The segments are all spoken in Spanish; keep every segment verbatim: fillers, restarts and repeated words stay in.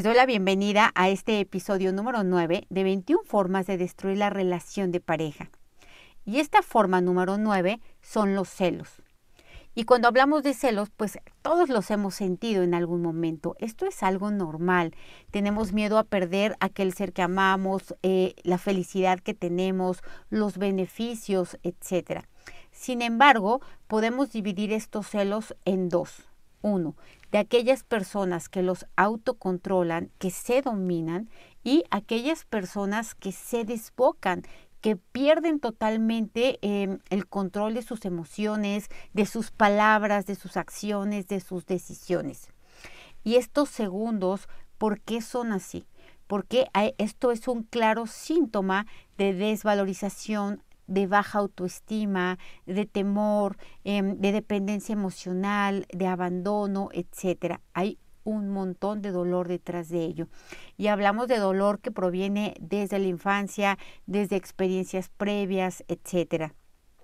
Les doy la bienvenida a este episodio número nueve de veintiuna formas de destruir la relación de pareja. Y esta forma número nueve son los celos. Y cuando hablamos de celos, pues todos los hemos sentido en algún momento. Esto es algo normal. Tenemos miedo a perder aquel ser que amamos, eh, la felicidad que tenemos, los beneficios, etcétera. Sin embargo, podemos dividir estos celos en dos. Uno, de aquellas personas que los autocontrolan, que se dominan, y aquellas personas que se desbocan, que pierden totalmente eh, el control de sus emociones, de sus palabras, de sus acciones, de sus decisiones. Y estos segundos, ¿por qué son así? Porque esto es un claro síntoma de desvalorización, de baja autoestima, de temor, eh, de dependencia emocional, de abandono, etcétera. Hay un montón de dolor detrás de ello. Y hablamos de dolor que proviene desde la infancia, desde experiencias previas, etcétera.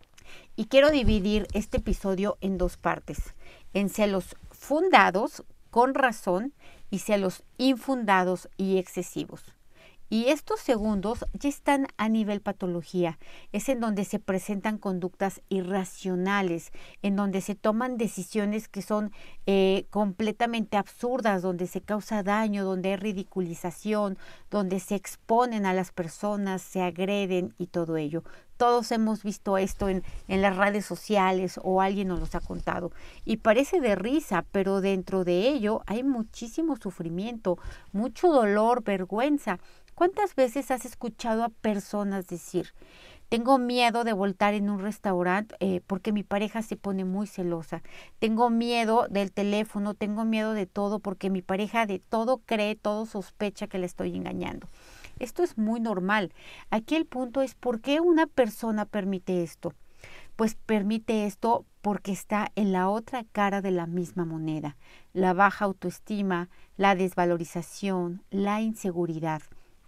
Y quiero dividir este episodio en dos partes, en celos fundados, con razón, y celos infundados y excesivos. Y estos segundos ya están a nivel patología, es en donde se presentan conductas irracionales, en donde se toman decisiones que son eh, completamente absurdas, donde se causa daño, donde hay ridiculización, donde se exponen a las personas, se agreden y todo ello. Todos hemos visto esto en, en las redes sociales o alguien nos los ha contado. Y parece de risa, pero dentro de ello hay muchísimo sufrimiento, mucho dolor, vergüenza. ¿Cuántas veces has escuchado a personas decir, tengo miedo de voltar en un restaurante eh, porque mi pareja se pone muy celosa? Tengo miedo del teléfono, tengo miedo de todo porque mi pareja de todo cree, todo sospecha que le estoy engañando. Esto es muy normal. Aquí el punto es ¿por qué una persona permite esto? Pues permite esto porque está en la otra cara de la misma moneda. La baja autoestima, la desvalorización, la inseguridad.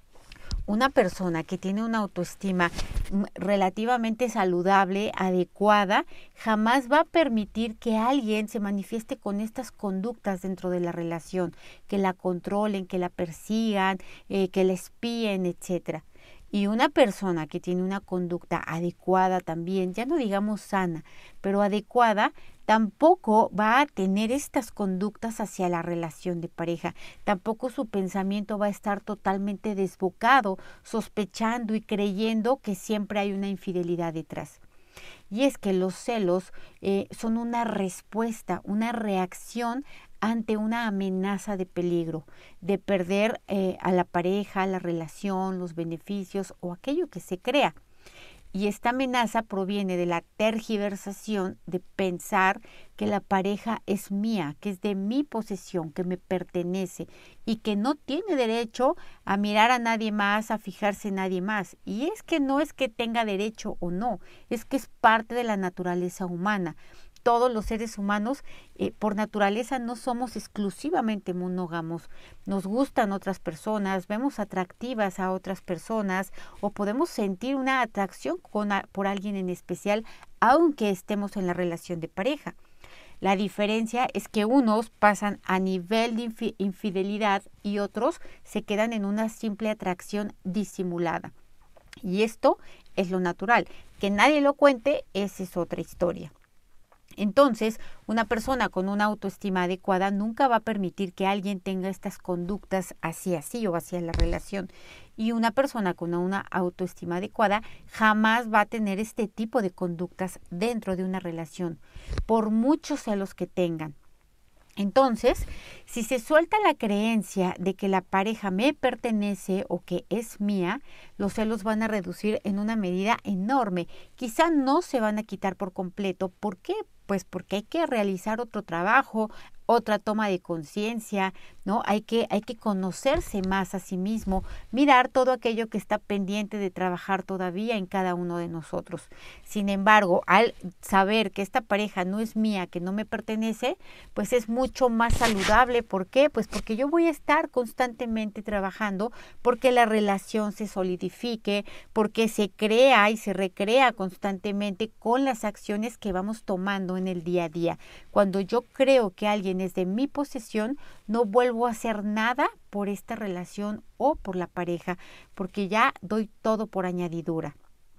Una persona que tiene una autoestima relativamente saludable, adecuada, jamás va a permitir que alguien se manifieste con estas conductas dentro de la relación, que la controlen, que la persigan, eh, que la espíen, etcétera. Y una persona que tiene una conducta adecuada también, ya no digamos sana, pero adecuada, tampoco va a tener estas conductas hacia la relación de pareja. Tampoco su pensamiento va a estar totalmente desbocado, sospechando y creyendo que siempre hay una infidelidad detrás. Y es que los celos eh, son una respuesta, una reacción ante una amenaza de peligro, de perder eh, a la pareja, la relación, los beneficios o aquello que se crea. Y esta amenaza proviene de la tergiversación de pensar que la pareja es mía, que es de mi posesión, que me pertenece y que no tiene derecho a mirar a nadie más, a fijarse en nadie más. Y es que no es que tenga derecho o no, es que es parte de la naturaleza humana. Todos los seres humanos, eh, por naturaleza, no somos exclusivamente monógamos. Nos gustan otras personas, vemos atractivas a otras personas o podemos sentir una atracción con a, por alguien en especial, aunque estemos en la relación de pareja. La diferencia es que unos pasan a nivel de infi- infidelidad y otros se quedan en una simple atracción disimulada. Y esto es lo natural. Que nadie lo cuente, esa es otra historia. Entonces, una persona con una autoestima adecuada nunca va a permitir que alguien tenga estas conductas hacia así o hacia la relación. Y una persona con una autoestima adecuada jamás va a tener este tipo de conductas dentro de una relación, por muchos celos que tengan. Entonces, si se suelta la creencia de que la pareja me pertenece o que es mía, los celos van a reducir en una medida enorme. Quizá no se van a quitar por completo. ¿Por qué? Pues porque hay que realizar otro trabajo, otra toma de conciencia, ¿no? Hay que, hay que conocerse más a sí mismo, mirar todo aquello que está pendiente de trabajar todavía en cada uno de nosotros. Sin embargo, al saber que esta pareja no es mía, que no me pertenece, pues es mucho más saludable. ¿Por qué? Pues porque yo voy a estar constantemente trabajando porque la relación se solidifique, porque se crea y se recrea constantemente con las acciones que vamos tomando en el día a día. Cuando yo creo que alguien tienes de mi posesión, no vuelvo a hacer nada por esta relación o por la pareja, porque ya doy todo por añadidura.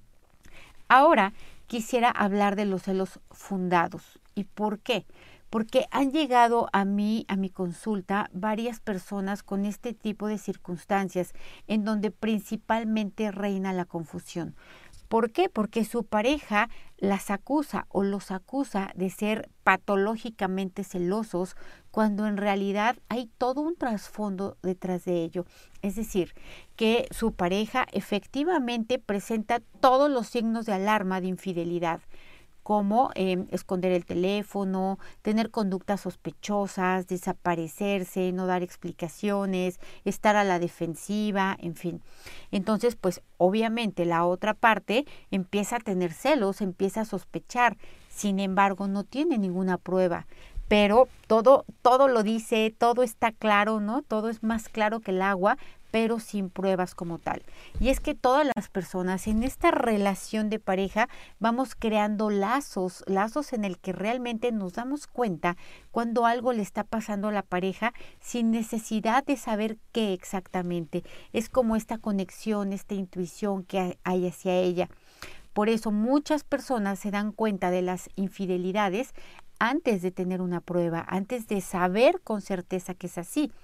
Ahora quisiera hablar de los celos fundados. ¿Y por qué? Porque han llegado a mí, a mi consulta, varias personas con este tipo de circunstancias en donde principalmente reina la confusión. ¿Por qué? Porque su pareja las acusa o los acusa de ser patológicamente celosos cuando en realidad hay todo un trasfondo detrás de ello. Es decir, que su pareja efectivamente presenta todos los signos de alarma de infidelidad, como eh, esconder el teléfono, tener conductas sospechosas, desaparecerse, no dar explicaciones, estar a la defensiva, en fin. Entonces, pues obviamente la otra parte empieza a tener celos, empieza a sospechar, sin embargo no tiene ninguna prueba. Pero todo, todo lo dice, todo está claro, ¿no? Todo es más claro que el agua, pero sin pruebas como tal. Y es que todas las personas en esta relación de pareja vamos creando lazos, lazos en el que realmente nos damos cuenta cuando algo le está pasando a la pareja sin necesidad de saber qué exactamente. Es como esta conexión, esta intuición que hay hacia ella. Por eso muchas personas se dan cuenta de las infidelidades antes de tener una prueba, antes de saber con certeza que es así.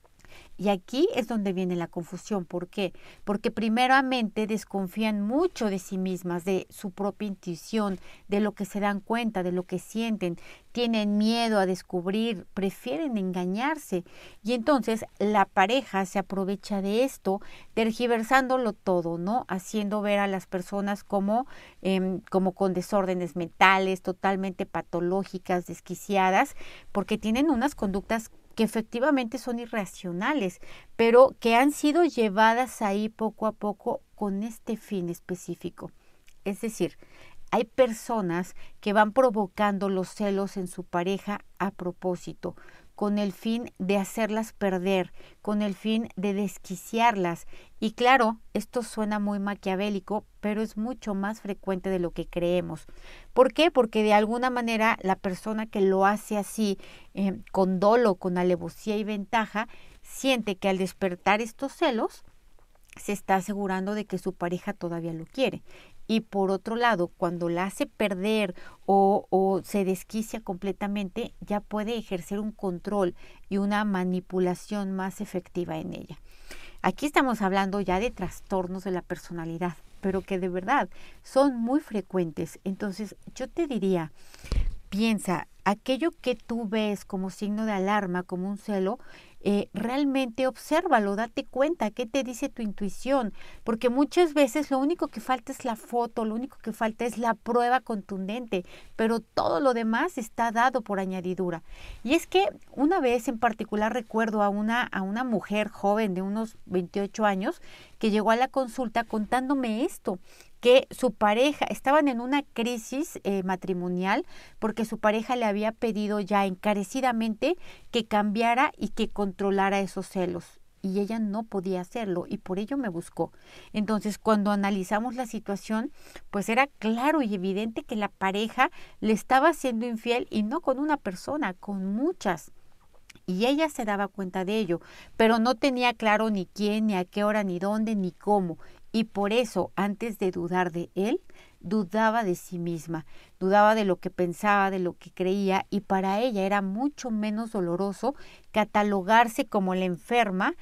Y aquí es donde viene la confusión. ¿Por qué? Porque primeramente desconfían mucho de sí mismas, de su propia intuición, de lo que se dan cuenta, de lo que sienten. Tienen miedo a descubrir, prefieren engañarse. Y entonces la pareja se aprovecha de esto, tergiversándolo todo, ¿no? Haciendo ver a las personas como, eh, como con desórdenes mentales, totalmente patológicas, desquiciadas, porque tienen unas conductas que efectivamente son irracionales, pero que han sido llevadas ahí poco a poco con este fin específico. Es decir, hay personas que van provocando los celos en su pareja a propósito, con el fin de hacerlas perder, con el fin de desquiciarlas. Y claro, esto suena muy maquiavélico, pero es mucho más frecuente de lo que creemos. ¿Por qué? Porque de alguna manera la persona que lo hace así, eh, con dolo, con alevosía y ventaja, siente que al despertar estos celos, se está asegurando de que su pareja todavía lo quiere. Y por otro lado, cuando la hace perder o, o se desquicia completamente, ya puede ejercer un control y una manipulación más efectiva en ella. Aquí estamos hablando ya de trastornos de la personalidad, pero que de verdad son muy frecuentes. Entonces, yo te diría, piensa, aquello que tú ves como signo de alarma, como un celo, eh, realmente obsérvalo, date cuenta qué te dice tu intuición, porque muchas veces lo único que falta es la foto, lo único que falta es la prueba contundente, pero todo lo demás está dado por añadidura. Y es que una vez en particular recuerdo a una, a una mujer joven de unos veintiocho años que llegó a la consulta contándome esto, que su pareja, estaban en una crisis eh, matrimonial porque su pareja le había pedido ya encarecidamente que cambiara y que controlara esos celos. Y ella no podía hacerlo y por ello me buscó. Entonces, cuando analizamos la situación, pues era claro y evidente que la pareja le estaba siendo infiel y no con una persona, con muchas. Y ella se daba cuenta de ello, pero no tenía claro ni quién, ni a qué hora, ni dónde, ni cómo. Y por eso, antes de dudar de él, dudaba de sí misma, dudaba de lo que pensaba, de lo que creía, y para ella era mucho menos doloroso catalogarse como la enferma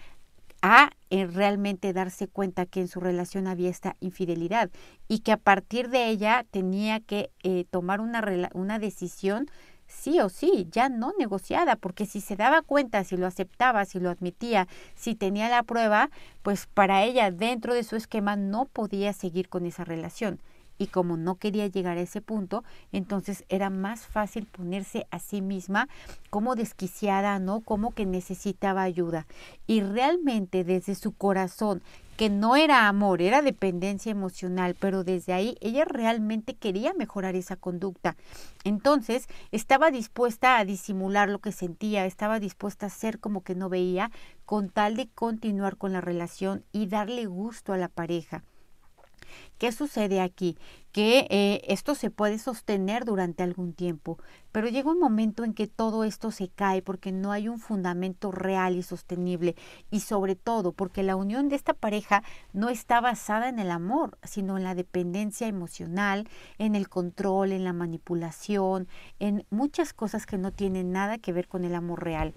a eh, realmente darse cuenta que en su relación había esta infidelidad y que a partir de ella tenía que eh, tomar una, una decisión sí o sí, ya no negociada, porque si se daba cuenta, si lo aceptaba, si lo admitía, si tenía la prueba, pues para ella dentro de su esquema no podía seguir con esa relación. Y como no quería llegar a ese punto, entonces era más fácil ponerse a sí misma como desquiciada, ¿no? Como que necesitaba ayuda. Y realmente desde su corazón, que no era amor, era dependencia emocional, pero desde ahí ella realmente quería mejorar esa conducta. Entonces estaba dispuesta a disimular lo que sentía, estaba dispuesta a hacer como que no veía, con tal de continuar con la relación y darle gusto a la pareja. ¿Qué sucede aquí? Que eh, esto se puede sostener durante algún tiempo, pero llega un momento en que todo esto se cae porque no hay un fundamento real y sostenible, y sobre todo porque la unión de esta pareja no está basada en el amor, sino en la dependencia emocional, en el control, en la manipulación, en muchas cosas que no tienen nada que ver con el amor real.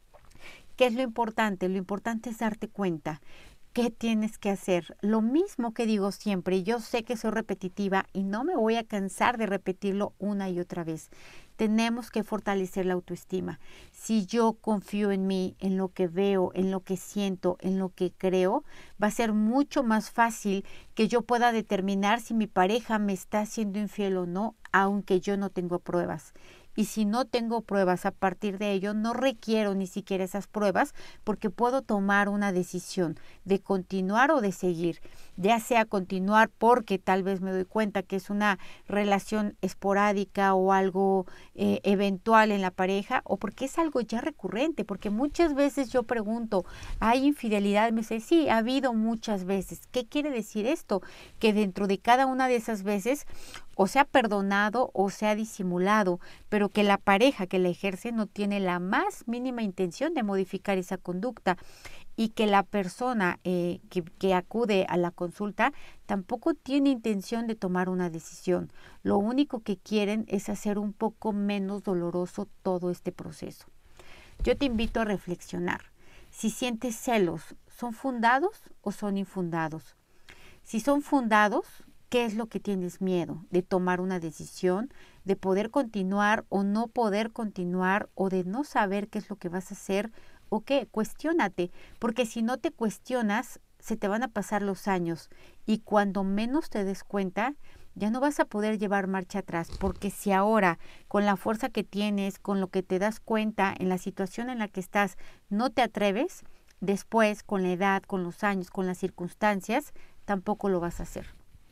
¿Qué es lo importante? Lo importante es darte cuenta. ¿Qué tienes que hacer? Lo mismo que digo siempre, yo sé que soy repetitiva y no me voy a cansar de repetirlo una y otra vez. Tenemos que fortalecer la autoestima. Si yo confío en mí, en lo que veo, en lo que siento, en lo que creo, va a ser mucho más fácil que yo pueda determinar si mi pareja me está siendo infiel o no, aunque yo no tengo pruebas. Y si no tengo pruebas a partir de ello, no requiero ni siquiera esas pruebas porque puedo tomar una decisión de continuar o de seguir, ya sea continuar porque tal vez me doy cuenta que es una relación esporádica o algo eh, eventual en la pareja, o porque es algo ya recurrente, porque muchas veces yo pregunto, ¿hay infidelidad? Me dice, sí, ha habido muchas veces. ¿Qué quiere decir esto? Que dentro de cada una de esas veces o se ha perdonado o se ha disimulado, pero que la pareja que la ejerce no tiene la más mínima intención de modificar esa conducta, y que la persona eh, que, que acude a la consulta tampoco tiene intención de tomar una decisión. Lo único que quieren es hacer un poco menos doloroso todo este proceso. Yo te invito a reflexionar. Si sientes celos, ¿son fundados o son infundados? Si son fundados, ¿qué es lo que tienes miedo? De tomar una decisión, de poder continuar o no poder continuar, o de no saber qué es lo que vas a hacer o qué. Cuestiónate, porque si no te cuestionas, se te van a pasar los años y cuando menos te des cuenta, ya no vas a poder llevar marcha atrás, porque si ahora, con la fuerza que tienes, con lo que te das cuenta en la situación en la que estás, no te atreves, después, con la edad, con los años, con las circunstancias, tampoco lo vas a hacer.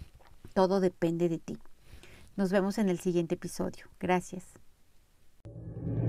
Todo depende de ti. Nos vemos en el siguiente episodio. Gracias.